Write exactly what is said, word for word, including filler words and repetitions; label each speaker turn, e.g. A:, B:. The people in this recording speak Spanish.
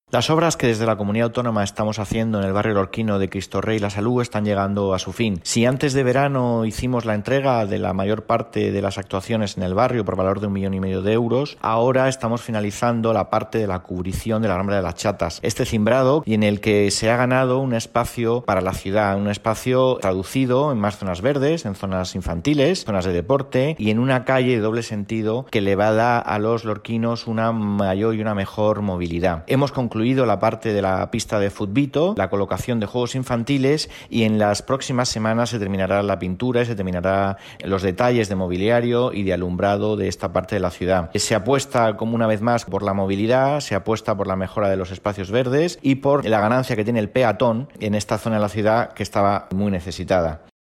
A: Las obras que desde la comunidad autónoma estamos haciendo en el barrio lorquino de Cristo Rey La Salud están llegando a su fin. Si antes de verano hicimos la entrega de la mayor parte de las actuaciones en el barrio por valor de un millón y medio de euros, ahora estamos finalizando la parte de la cubrición de la Rambla de las Chatas. Este cimbrado y en el que se ha ganado un espacio para la ciudad, un espacio traducido en más zonas verdes, en zonas infantiles, zonas de deporte y en una calle de doble sentido que le va a dar a los lorquinos una mayor y una mejor movilidad. Hemos concluido la parte de la pista de futbito, la colocación de juegos infantiles y en las próximas semanas se terminará la pintura y se terminará los detalles de mobiliario y de alumbrado de esta parte de la ciudad. Se apuesta como una vez más por la movilidad, se apuesta por la mejora de los espacios verdes y por la ganancia que tiene el peatón en esta zona de la ciudad que estaba muy necesitada.